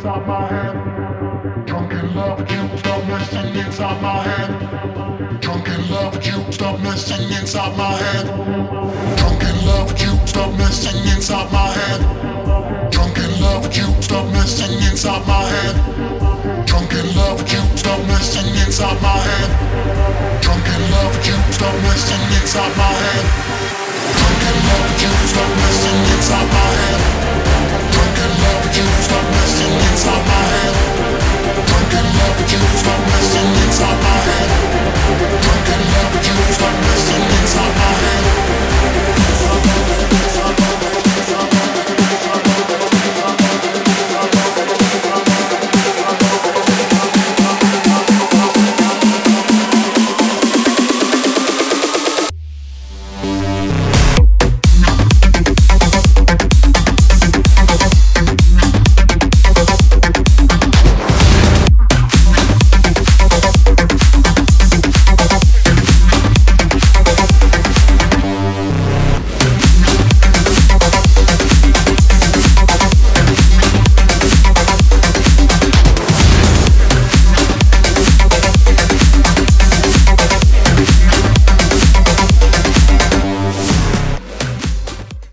inside my head. Drunk in love with you, stop messing inside my head. Drunk in love with you, stop messing inside my head. Drunk in love with you, stop messing inside my head. Drunk in love with you, stop messing inside my head. Drunk in love with you, stop messing inside my head. Drunk in love with you, stop messing inside my head. Drunk in love with you, stop messing inside my head. Drunk in love with you, stop messing inside my head.